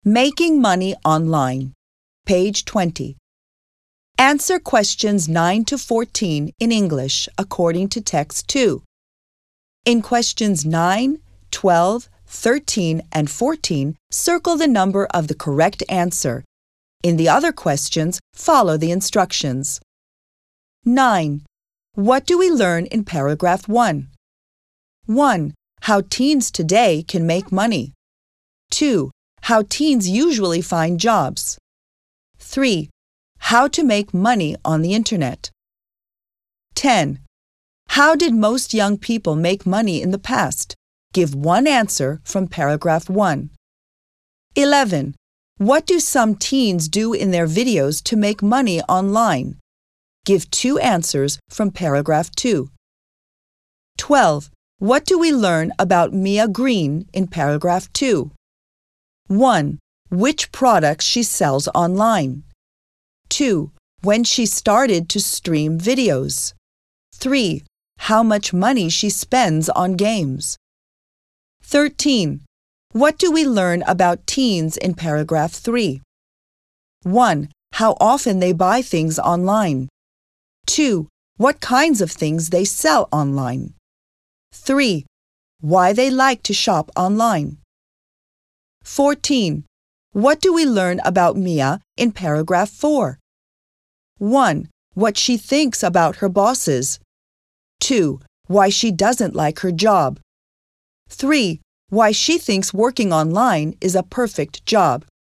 Making money online. Page 20. Answer questions 9 to 14 in English according to text 2. In questions 9, 12, 13, and 14, circle the number of the correct answer. In the other questions, follow the instructions. 9. What do we learn in paragraph 1? 1. How teens today can make money. 2. How teens usually find jobs. 3. How to make money on the Internet. 10. How did most young people make money in the past? Give one answer from paragraph 1. 11. What do some teens do in their videos to make money online? Give 2 answers from paragraph 2. 12. What do we learn about Mia Green in paragraph 2? 1. Which products she sells online. 2. When she started to stream videos. 3. How much money she spends on games. 13. What do we learn about teens in paragraph 3? 1. How often they buy things online. 2. What kinds of things they sell online. 3. Why they like to shop online. 14. What do we learn about Mia in paragraph 4? 1. What she thinks about her bosses. 2. Why she doesn't like her job. 3. Why she thinks working online is a perfect job.